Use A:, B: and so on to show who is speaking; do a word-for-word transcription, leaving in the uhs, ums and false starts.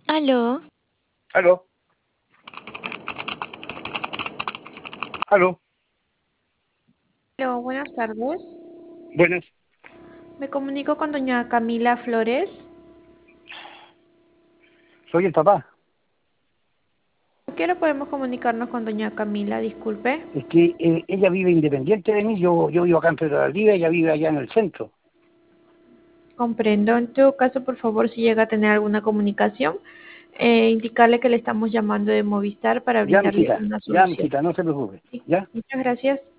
A: Aló,
B: Aló, aló,
C: Hola, buenas tardes.
B: buenas.
C: Me comunico con doña Camila Flores.
B: Soy el papá.
C: ¿A qué hora podemos comunicarnos con doña Camila? Disculpe.
B: Es que eh, ella vive independiente de mí, yo, yo vivo acá en Pedro de Valdivia, ella vive allá en el centro.
C: Comprendo. En todo caso, por favor, si llega a tener alguna comunicación, eh, indicarle que le estamos llamando de Movistar para
B: Ya,
C: brindarle
B: mijita,
C: una
B: ya,
C: solución.
B: mijita, no se preocupe.
C: Sí,
B: ¿Ya?
C: muchas gracias.